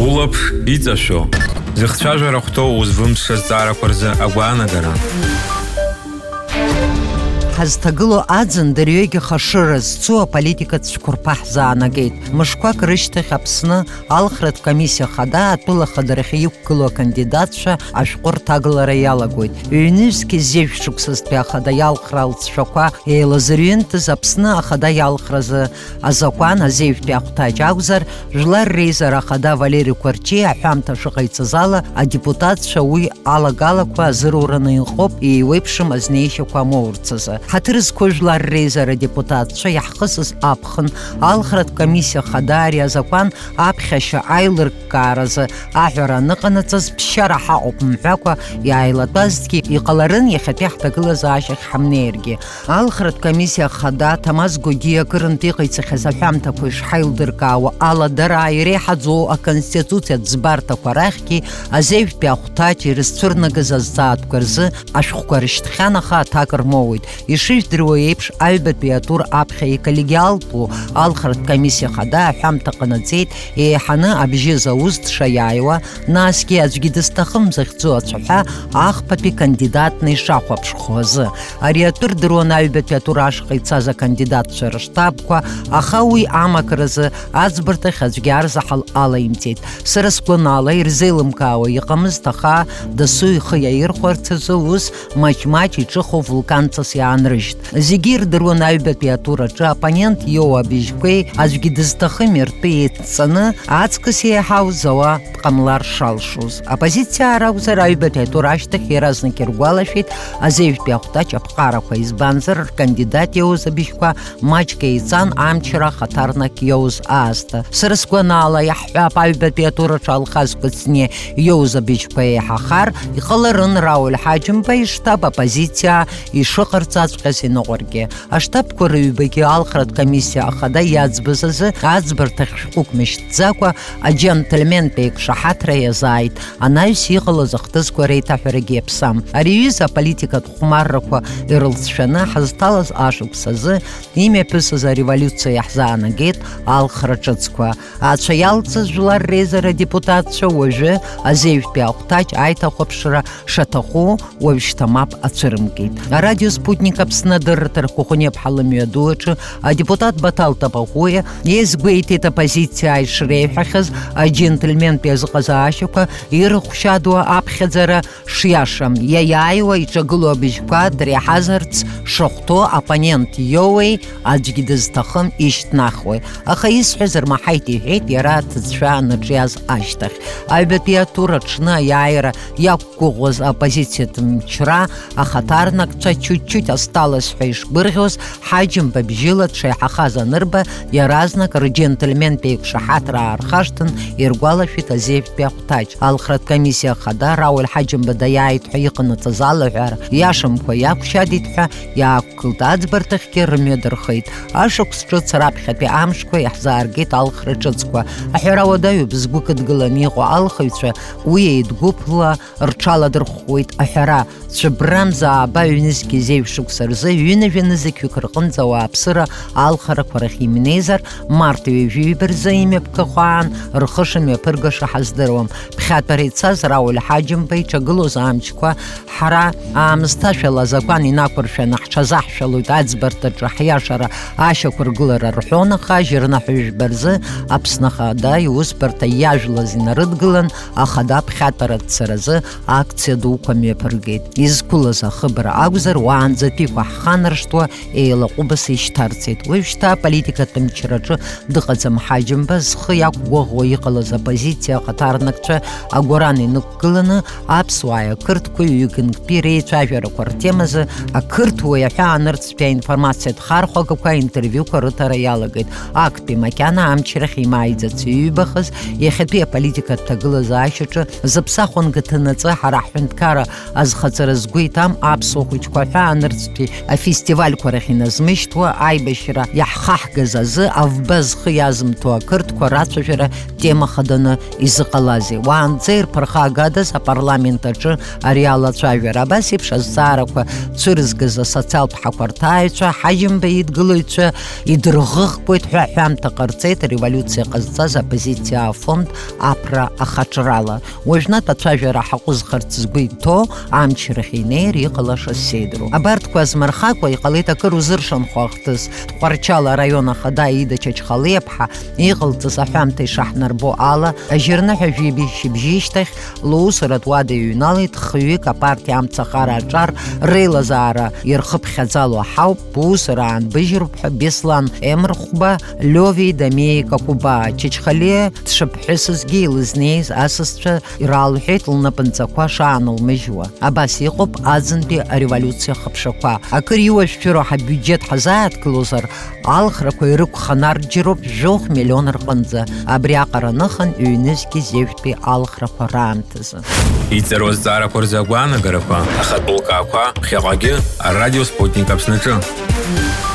Улаԥш иҵашәо, зыхцәажәара хәҭоу узвымԥша зҵаарақәа рзы агәаанагара. Ҳазҭагыло аӡын дырҩегьых ашыра зцу аполитикатә цәқәырԥа ҳзаанагеит. Мышқәак рышьҭахь Аԥсны алхратә комиссиа хада атәыла хадарахьы иқәгылоу акандидатцәа ашәҟәы рҭагылара иалагоит. Ҩнызқьи зежә шықәсазтәи ахада иалхра алҵшәақәа еилазырҩынтыз Аԥсны ахада иалхразы азакәан азеиҩтәи ахәҭаҷ акәзар, Жәлар Реизара ахада Валери Кәарҷиа аҳәамҭа шыҟаиҵаз ала адепутатцәа уи алагалақәа азырураны иҟоуп еиуеиԥшым азнеишьақәа амоурцазы. Ҳаҭыр зқәу Жәлар Реизара депутатцәа иаҳхысыз аԥхын алхратә комиссиа хада ари азакәан аԥхьашьа аилырккааразы аҳәара аныҟанаҵаз ԥсшьара ҳаҟоуп мҳәакәа иааилатәазҭгьы иҟаларын иахьатәи ҳҭагылазаашьахь ҳамнеиргьы. Алхратә комиссиа хада Ҭамаз Гогиа акырынтә иҟаиҵахьаз аҳәамҭақәа ишҳаилдыркаауа ала дара иреиҳаӡоу аконституциатә ӡбарҭақәа рахьгьы азеиҩтәи ахәҭаҷ ирызцәырнагаз азҵаатәқәа рзы ашәҟәқәа рышьҭхьан аха аҭак рмоуит. Ишыжәдыруа еиԥш аҩбатәи атур аԥхьа иколлегиалтәу алхратә комиссиа хада аҳәамҭа ҟанаҵеит еиҳаны абжьы зауз дшаиааиуа, насгьы аӡәгьы дызҭахым захьӡу ацәаҳәа ахԥатәи кандидатны ишахәаԥшхо азы. Ари атәы рдыруан аҩбатәи атур ашҟа ицаз акандидатцәа рыштабқәа, аха уи амакразы аӡбарҭахь аӡәгьы арзаҳал алаимҵеит. Сара сгәанала ирзеилымкаауа иҟамызт, аха дасу ихы иаирхәарц азы ус маҷ-маҷ иҿыхо вулканҵас иаанрыжьт. Зегьы ирдыруан аҩбатәи атур аҿы аппонент иоуа абыжьқәеи аӡәгьы дызҭахым ртәы еидҵаны аҵкыс еиҳау зауа дҟамлар шалшоз. Апозициаа ракәзар аҩбатәи атур ашьҭахь иаразнак иргәалашәеит азеиҩтәи ахәҭаҷ аԥҟарақәа, избанзар ркандидат иоуз абыжьқәа маҷк еиҵан амчра хаҭарнак иоуз аасҭа. Сара сгәанаала иаҳҳәап аҩбатәи атур аҿы Алхаз Кәыҵниа иоуз абыжьқәа еиҳахар, иҟаларын Рауль Ҳаџьымба иштаб апозициаа ишыҟарҵаҵәҟьаз иныҟәаргьы. Аштабқәа рыҩбагьы алхратә комиссиа ахада иаӡбыз азы аӡбарҭахь шәҟәык мышьҭӡакәа аџьентльментә еиқәшаҳаҭра иазааит. Анаҩс иҟалаз ахҭысқәа реиҭаҳәарагьы иаԥсам. Ари аҩыза аполитикатә хәмаррақәа ирылҵшәаны ҳазҭалаз ашықәс азы имҩаԥысыз ареволиуциа иаҳзаанагеит алхра ҿыцқәа. Ацәа иалҵыз Жәлар Реизара адепутатцәа уажәы азеиҩтәи ахәҭаҷ аиҭахәаԥшра шаҭаху уажәшьҭа мап ацәырымкит. Арадио Спутник Аԥсны адырратә рхәыхәыниаԥҳа лымҩаду аҿы адепутат Баҭал Табаӷәиа иазгәеиҭеит апозициаа ишреиҳәахьаз аџьентльментә иазҟазаашьақәа ирыхәшьадуа аԥхьаӡара шиашам, иаиааиуа иҿагылоу абыжьқәа дреиҳазарц шахәҭоу аппонент иоуеи аӡәгьы дызҭахым ишьҭнахуеи. Аха исҳәаз рмаҳаит иҳәеит иара аҭыӡшәа анаҿиаз ашьҭахь. Аҩбатәи атур аҽны аиааира иақәгәыӷуаз апозициатә мчра ахаҭарнакцәа чуть-чуть осталось ҳәа ишгәырӷьоз Ҳаџьымба бжьыла дшеиҳахаз анырба иаразнак рџьентльментә еиқәшаҳаҭра аархашҭын иргәалашәеит азеиԥтәи ахәҭаҷ. Алхратә комиссиа хада Рауль Ҳаџьымба даиааит ҳәа иҟанаҵаз алаҳәара иашамкәа иақәшьадит ҳәа иаақәгылт, аӡбарҭахьгьы рымҩадырхеит. Ашықәс ҿыц раԥхьатәи амшқәа иаҳзааргеит алхра ҿыцқәа. Аҳәара уадаҩуп, згәы кыдгыланы иҟоу алхыҩцәа уи еидгәыԥла рҽаладырхәуеит аҳәара. Цәыббрамза ааба ҩнызқьи зеиҩ шықәса рзы ҩынажәа-нызықьҩык рҟынӡа ауааԥсыра алхарақәа рахь имнеизар, март ҩажәиба рзы имҩаԥгахәаан рхы шымҩаԥыргаша ҳаздыруам. Ԥхьатәара ицаз Рауль Ҳаџьымба иҿагылоз амчқәа ҳара аамысҭашәала азакәан инақәыршәаны ҳҽазаҳшәалоит аӡбарҭаҿы ҳиашара ашьақәыргылара рҳәон, аха ажьырнаҳәажәба рзы Аԥсны Ахада иусбарҭа иажәлаз инарыдгылан ахада ԥхьатәара дцаразы акциа дуқәа мҩаԥыргеит. Изқәылаз ахыбра акәзар уаанӡатәиқәа ҳханаршҭуа еилаҟәыбас ишьҭарҵеит. Уажәшьҭа аполитикатә мчраҿы дыҟаӡам Ҳаџьымба, зхы иақәгәыӷуа иҟалаз апозициа ахаҭарнакцәа агәаран инықәгыланы аԥсуааи ақырҭқәеи ҩ-гангтәи реицәажәарақәа ртемазы ақырҭуаҩ аҳәаанырцәтәи аинформациатә хархәагақәа аинтервиуқәа рыҭара иалагеит. Актәи макьана амчрахь имааиӡац иҩбахыз иахьатәи аполитикатә ҭагылазаашьаҿы зыԥсахәан гаҭанаҵы ҳара ҳҳәынҭқарра азхаҵара згәы иҭам аԥсуа хәыҷқәа аҳәаанырцәтәи зежьтәи афестивальқәа рахь иназмышьҭуа аибашьра иаҳхаҳгаз азы авбазхы иазымҭо ақырҭқәа рацәажәара тема хаданы изыҟалазеи. Уаанӡа ирԥырхагадаз апарламент аҿы ари алацәажәара. Абас еиԥш азҵаарақәа цәырызгаз асоциалтә ҳақәарҭааҩцәа, ҳаџьымба идгылаҩцәа идырӷыӷкуеит ҳәа ҳәамҭа ҟарҵеит ареволиуциа ҟазҵаз апозициа афонд аԥра ахаҿрала. Уажәнатә ацәажәара ҳаҟәызхарц згәы иҭоу амчрахь инеир иҟалаша сеидру. Абарҭқәа азмырхакәа иҟалеит акыр узыршанхо ахҭыс. Тҟәарчал араион ахада Аида Чачхалиаԥҳа иҟалҵаз аҳәамҭа ишаҳнарбо ала ажьырныҳәа шьыбжьышьҭахь лусуратә уада иҩналеит хҩык апартиа амцахара аҿар реилазаара ирхыԥхьаӡало ҳауп бусура аанбыжьроуп ҳәа Беслан Емрхәба, Лиовии Дамеии Какәыба. Чачхалиа дшыԥҳәысызгьы илызнеиз асасцәа иралҳәеит лнапынҵақәа шаанылмыжьуа. Абас иҟоуп аӡынтәи ареволиуциа хыԥшақәа. Акыр иуашәшәыроу ҳабиуџьет ҳазааҭгылозар, алхрақәа ирықәханарџьроуп 1 миллион рҟынӡа. Абри аҟара ныхан ҩнызқьи зежәтәи алхрақәа раамҭазы. Иҵару азҵаарақәа рзы агәаанагарақәа, ахатә лкаақәа ԥхьаҟагьы арадио Спутник Аԥсныҿы.